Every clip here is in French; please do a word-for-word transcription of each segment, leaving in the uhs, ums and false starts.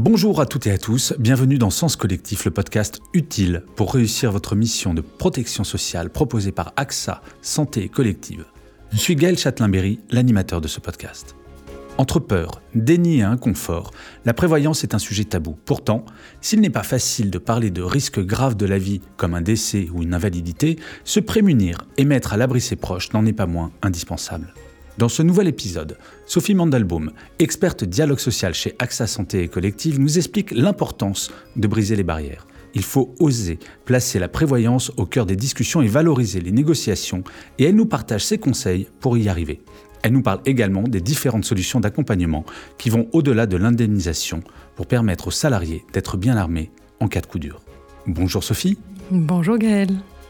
Bonjour à toutes et à tous, bienvenue dans Sens Collectif, le podcast utile pour réussir votre mission de protection sociale proposée par A X A Santé Collective. Je suis Gaël Châtelain-Berry, l'animateur de ce podcast. Entre peur, déni et inconfort, la prévoyance est un sujet tabou. Pourtant, s'il n'est pas facile de parler de risques graves de la vie comme un décès ou une invalidité, se prémunir et mettre à l'abri ses proches n'en est pas moins indispensable. Dans ce nouvel épisode, Sophie Mandelbaum, experte dialogue social chez A X A Santé Collective, nous explique l'importance de briser les barrières. Il faut oser placer la prévoyance au cœur des discussions et valoriser les négociations, et elle nous partage ses conseils pour y arriver. Elle nous parle également des différentes solutions d'accompagnement qui vont au-delà de l'indemnisation pour permettre aux salariés d'être bien armés en cas de coup dur. Bonjour Sophie. Bonjour Gaël.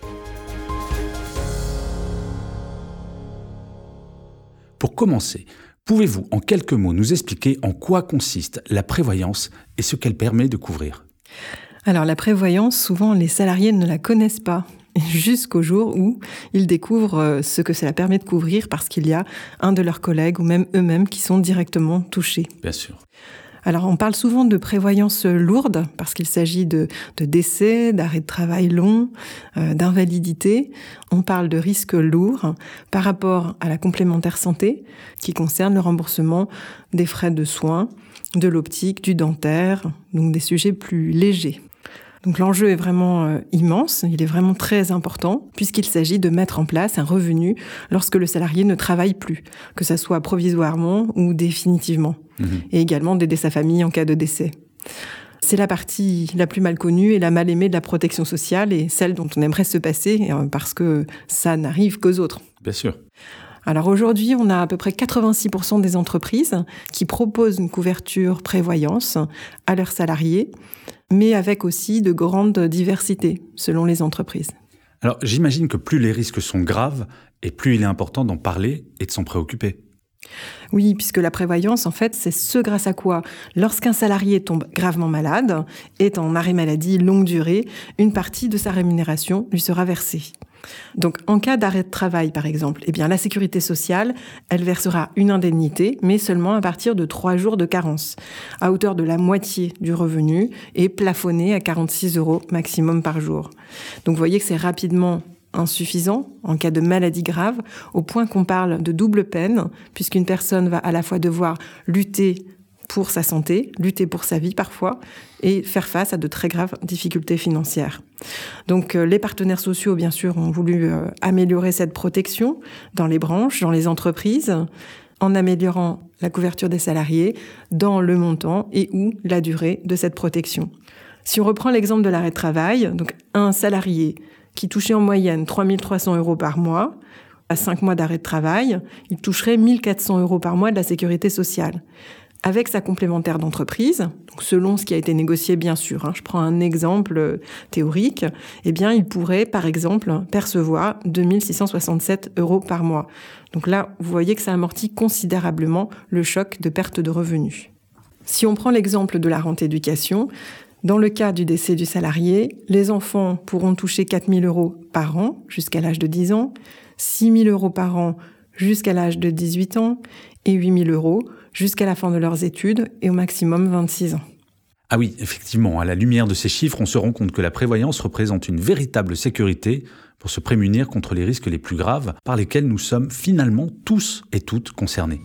Pour commencer, pouvez-vous en quelques mots nous expliquer en quoi consiste la prévoyance et ce qu'elle permet de couvrir ? Alors la prévoyance, souvent les salariés ne la connaissent pas, jusqu'au jour où ils découvrent ce que cela permet de couvrir parce qu'il y a un de leurs collègues ou même eux-mêmes qui sont directement touchés. Bien sûr. Alors on parle souvent de prévoyance lourde parce qu'il s'agit de, de décès, d'arrêt de travail long, euh, d'invalidité. On parle de risques lourds par rapport à la complémentaire santé qui concerne le remboursement des frais de soins, de l'optique, du dentaire, donc des sujets plus légers. Donc l'enjeu est vraiment euh, immense, il est vraiment très important puisqu'il s'agit de mettre en place un revenu lorsque le salarié ne travaille plus, que ça soit provisoirement ou définitivement, mmh. et également d'aider sa famille en cas de décès. C'est la partie la plus mal connue et la mal aimée de la protection sociale et celle dont on aimerait se passer euh, parce que ça n'arrive qu'aux autres. Bien sûr. Alors aujourd'hui, on a à peu près quatre-vingt-six pour cent des entreprises qui proposent une couverture prévoyance à leurs salariés, mais avec aussi de grandes diversités selon les entreprises. Alors j'imagine que plus les risques sont graves et plus il est important d'en parler et de s'en préoccuper. Oui, puisque la prévoyance, en fait, c'est ce grâce à quoi, lorsqu'un salarié tombe gravement malade, est en arrêt maladie longue durée, une partie de sa rémunération lui sera versée. Donc, en cas d'arrêt de travail, par exemple, eh bien, la sécurité sociale, elle versera une indemnité, mais seulement à partir de trois jours de carence, à hauteur de la moitié du revenu et plafonnée à quarante-six euros maximum par jour. Donc, vous voyez que c'est rapidement insuffisant en cas de maladie grave, au point qu'on parle de double peine, puisqu'une personne va à la fois devoir lutter pour sa santé, lutter pour sa vie parfois, et faire face à de très graves difficultés financières. Donc euh, les partenaires sociaux, bien sûr, ont voulu euh, améliorer cette protection dans les branches, dans les entreprises, en améliorant la couverture des salariés dans le montant et ou la durée de cette protection. Si on reprend l'exemple de l'arrêt de travail, donc un salarié qui touchait en moyenne trois mille trois cents euros par mois, à cinq mois d'arrêt de travail, il toucherait mille quatre cents euros par mois de la sécurité sociale. Avec sa complémentaire d'entreprise, donc selon ce qui a été négocié bien sûr, hein, je prends un exemple théorique, eh bien il pourrait par exemple percevoir deux mille six cent soixante-sept euros par mois. Donc là, vous voyez que ça amortit considérablement le choc de perte de revenus. Si on prend l'exemple de la rente éducation, dans le cas du décès du salarié, les enfants pourront toucher quatre mille euros par an jusqu'à l'âge de dix ans, six mille euros par an jusqu'à l'âge de dix-huit ans et huit mille euros jusqu'à la fin de leurs études et au maximum vingt-six ans. Ah oui, effectivement, à la lumière de ces chiffres, on se rend compte que la prévoyance représente une véritable sécurité pour se prémunir contre les risques les plus graves par lesquels nous sommes finalement tous et toutes concernés.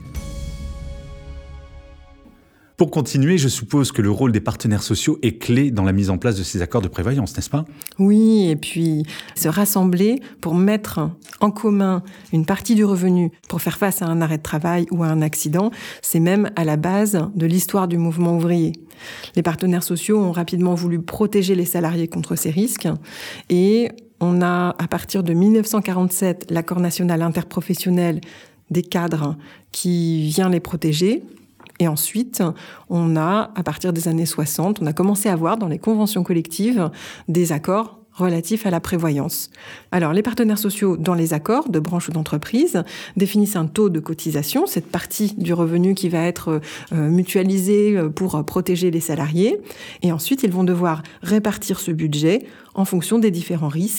Pour continuer, je suppose que le rôle des partenaires sociaux est clé dans la mise en place de ces accords de prévoyance, n'est-ce pas ? Oui, et puis se rassembler pour mettre en commun une partie du revenu pour faire face à un arrêt de travail ou à un accident, c'est même à la base de l'histoire du mouvement ouvrier. Les partenaires sociaux ont rapidement voulu protéger les salariés contre ces risques et on a, à partir de dix-neuf cent quarante-sept, l'accord national interprofessionnel des cadres qui vient les protéger. Et ensuite, on a, à partir des années soixante, on a commencé à voir dans les conventions collectives des accords relatifs à la prévoyance. Alors, les partenaires sociaux, dans les accords de branche ou d'entreprise, définissent un taux de cotisation, cette partie du revenu qui va être euh, mutualisée pour protéger les salariés. Et ensuite, ils vont devoir répartir ce budget en fonction des différents risques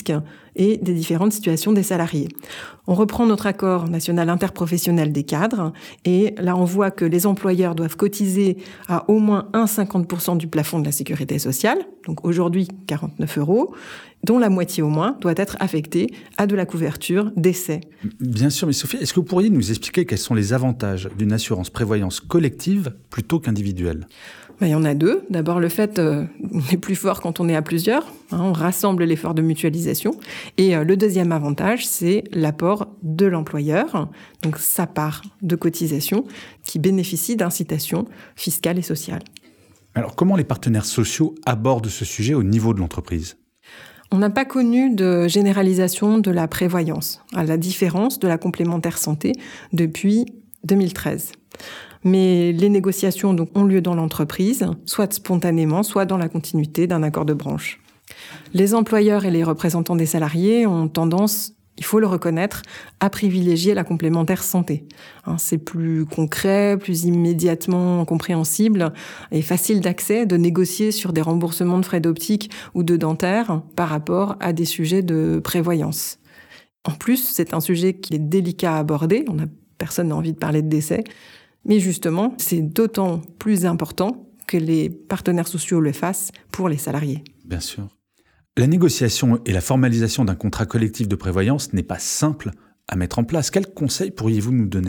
et des différentes situations des salariés. On reprend notre accord national interprofessionnel des cadres et là on voit que les employeurs doivent cotiser à au moins un virgule cinquante pour cent du plafond de la sécurité sociale, donc aujourd'hui quarante-neuf euros, dont la moitié au moins doit être affectée à de la couverture décès. Bien sûr, mais Sophie, est-ce que vous pourriez nous expliquer quels sont les avantages d'une assurance prévoyance collective plutôt qu'individuelle ? Ben, il y en a deux. D'abord, le fait euh, on est plus fort quand on est à plusieurs. Hein, on rassemble l'effort de mutualisation. Et euh, le deuxième avantage, c'est l'apport de l'employeur, donc sa part de cotisation, qui bénéficie d'incitations fiscales et sociales. Alors, comment les partenaires sociaux abordent ce sujet au niveau de l'entreprise ? On n'a pas connu de généralisation de la prévoyance, à la différence de la complémentaire santé depuis deux mille treize. Mais les négociations donc, ont lieu dans l'entreprise, soit spontanément, soit dans la continuité d'un accord de branche. Les employeurs et les représentants des salariés ont tendance, il faut le reconnaître, à privilégier la complémentaire santé. Hein, c'est plus concret, plus immédiatement compréhensible et facile d'accès de négocier sur des remboursements de frais d'optique ou de dentaire par rapport à des sujets de prévoyance. En plus, c'est un sujet qui est délicat à aborder. On a, personne n'a envie de parler de décès. Mais justement, c'est d'autant plus important que les partenaires sociaux le fassent pour les salariés. Bien sûr. La négociation et la formalisation d'un contrat collectif de prévoyance n'est pas simple à mettre en place. Quels conseils pourriez-vous nous donner ?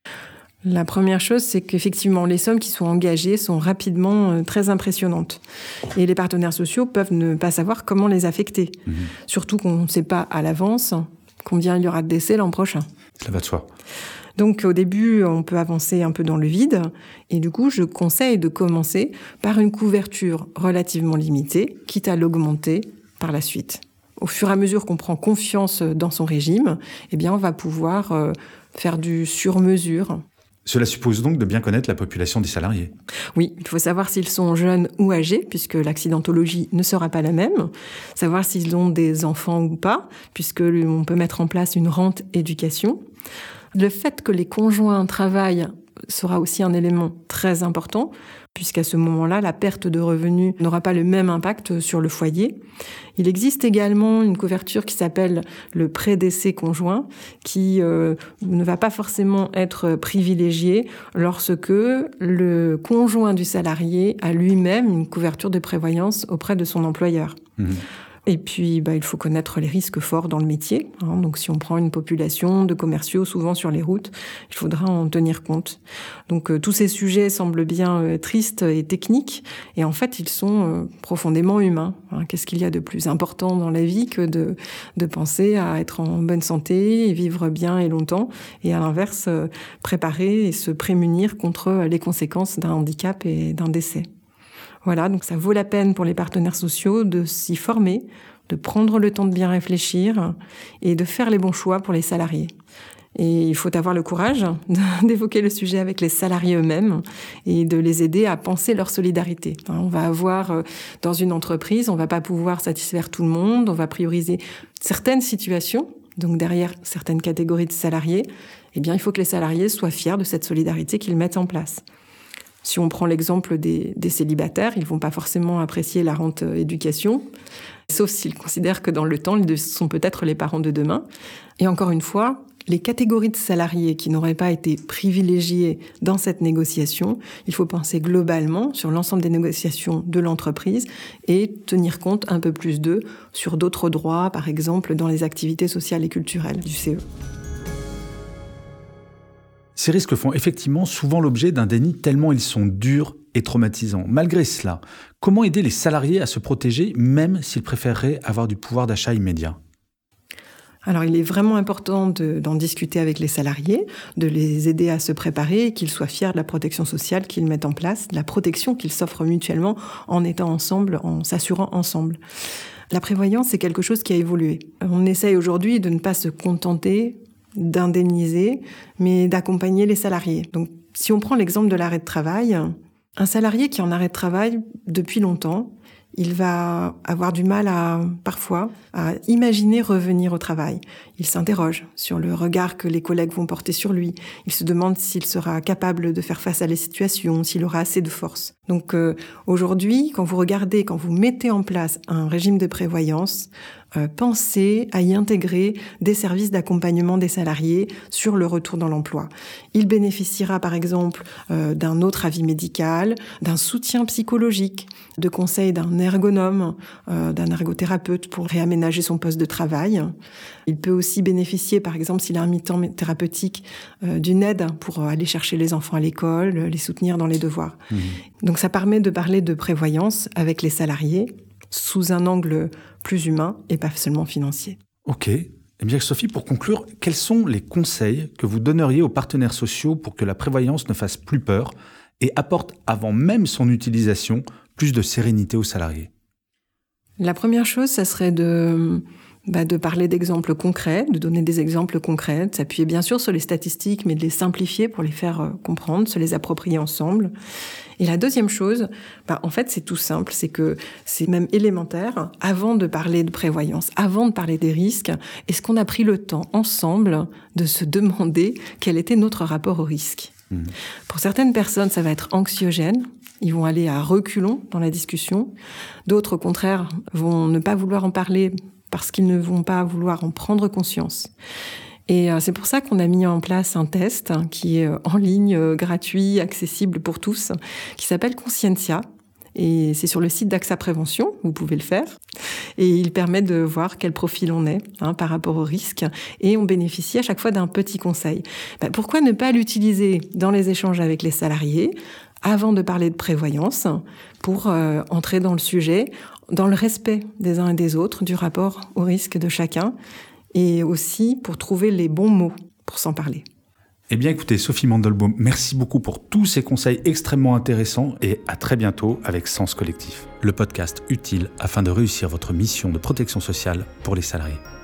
La première chose, c'est qu'effectivement, les sommes qui sont engagées sont rapidement très impressionnantes. Et les partenaires sociaux peuvent ne pas savoir comment les affecter. Mmh. Surtout qu'on ne sait pas à l'avance combien il y aura de décès l'an prochain. Cela va de soi. Donc au début, on peut avancer un peu dans le vide. Et du coup, je conseille de commencer par une couverture relativement limitée, quitte à l'augmenter par la suite. Au fur et à mesure qu'on prend confiance dans son régime, eh bien, on va pouvoir euh, faire du sur-mesure. Cela suppose donc de bien connaître la population des salariés. Oui, il faut savoir s'ils sont jeunes ou âgés, puisque l'accidentologie ne sera pas la même. Savoir s'ils ont des enfants ou pas, puisque on peut mettre en place une rente éducation. Le fait que les conjoints travaillent sera aussi un élément très important, puisqu'à ce moment-là, la perte de revenus n'aura pas le même impact sur le foyer. Il existe également une couverture qui s'appelle le prédécès conjoint, qui euh, ne va pas forcément être privilégiée lorsque le conjoint du salarié a lui-même une couverture de prévoyance auprès de son employeur. Mmh. Et puis, bah, il faut connaître les risques forts dans le métier. Hein. Donc, si on prend une population de commerciaux souvent sur les routes, il faudra en tenir compte. Donc, euh, tous ces sujets semblent bien euh, tristes et techniques. Et en fait, ils sont euh, profondément humains. Hein. Qu'est-ce qu'il y a de plus important dans la vie que de, de penser à être en bonne santé et vivre bien et longtemps, et à l'inverse, euh, préparer et se prémunir contre les conséquences d'un handicap et d'un décès. Voilà, donc ça vaut la peine pour les partenaires sociaux de s'y former, de prendre le temps de bien réfléchir et de faire les bons choix pour les salariés. Et il faut avoir le courage d'évoquer le sujet avec les salariés eux-mêmes et de les aider à penser leur solidarité. On va avoir, dans une entreprise, on ne va pas pouvoir satisfaire tout le monde, on va prioriser certaines situations, donc derrière certaines catégories de salariés. Eh bien, il faut que les salariés soient fiers de cette solidarité qu'ils mettent en place. Si on prend l'exemple des, des célibataires, ils ne vont pas forcément apprécier la rente éducation, sauf s'ils considèrent que dans le temps, ils sont peut-être les parents de demain. Et encore une fois, les catégories de salariés qui n'auraient pas été privilégiées dans cette négociation, il faut penser globalement sur l'ensemble des négociations de l'entreprise et tenir compte un peu plus d'eux sur d'autres droits, par exemple dans les activités sociales et culturelles du C E. Ces risques font effectivement souvent l'objet d'un déni tellement ils sont durs et traumatisants. Malgré cela, comment aider les salariés à se protéger, même s'ils préféreraient avoir du pouvoir d'achat immédiat ? Alors, il est vraiment important de, d'en discuter avec les salariés, de les aider à se préparer, qu'ils soient fiers de la protection sociale qu'ils mettent en place, de la protection qu'ils s'offrent mutuellement en étant ensemble, en s'assurant ensemble. La prévoyance, c'est quelque chose qui a évolué. On essaye aujourd'hui de ne pas se contenter d'indemniser, mais d'accompagner les salariés. Donc, si on prend l'exemple de l'arrêt de travail, un salarié qui est en arrêt de travail depuis longtemps, il va avoir du mal à, parfois, à imaginer revenir au travail. Il s'interroge sur le regard que les collègues vont porter sur lui. Il se demande s'il sera capable de faire face à la situation, s'il aura assez de force. Donc euh, aujourd'hui, quand vous regardez, quand vous mettez en place un régime de prévoyance, euh, penser à y intégrer des services d'accompagnement des salariés sur le retour dans l'emploi. Il bénéficiera par exemple euh, d'un autre avis médical, d'un soutien psychologique, de conseils d'un ergonome, euh, d'un ergothérapeute pour réaménager son poste de travail. Il peut aussi bénéficier, par exemple, s'il a un mi-temps thérapeutique, euh, d'une aide pour aller chercher les enfants à l'école, les soutenir dans les devoirs. Mmh. Donc ça permet de parler de prévoyance avec les salariés sous un angle plus humain et pas seulement financier. Ok. Eh bien, Sophie, pour conclure, quels sont les conseils que vous donneriez aux partenaires sociaux pour que la prévoyance ne fasse plus peur et apporte, avant même son utilisation, plus de sérénité aux salariés ? La première chose, ça serait de... Bah de parler d'exemples concrets, de donner des exemples concrets, de s'appuyer bien sûr sur les statistiques, mais de les simplifier pour les faire euh, comprendre, se les approprier ensemble. Et la deuxième chose, bah en fait, c'est tout simple, c'est que c'est même élémentaire. Avant de parler de prévoyance, avant de parler des risques, est-ce qu'on a pris le temps ensemble de se demander quel était notre rapport au risque ? Mmh. Pour certaines personnes, ça va être anxiogène. Ils vont aller à reculons dans la discussion. D'autres, au contraire, vont ne pas vouloir en parler parce qu'ils ne vont pas vouloir en prendre conscience. Et c'est pour ça qu'on a mis en place un test qui est en ligne, gratuit, accessible pour tous, qui s'appelle Conscientia. Et c'est sur le site d'A X A Prévention, vous pouvez le faire. Et il permet de voir quel profil on est hein, par rapport au risque. Et on bénéficie à chaque fois d'un petit conseil. Ben, pourquoi ne pas l'utiliser dans les échanges avec les salariés avant de parler de prévoyance, pour euh, entrer dans le sujet, dans le respect des uns et des autres, du rapport au risque de chacun, et aussi pour trouver les bons mots pour s'en parler. Eh bien écoutez, Sophie Mandelbaum, merci beaucoup pour tous ces conseils extrêmement intéressants et à très bientôt avec Sens Collectif, le podcast utile afin de réussir votre mission de protection sociale pour les salariés.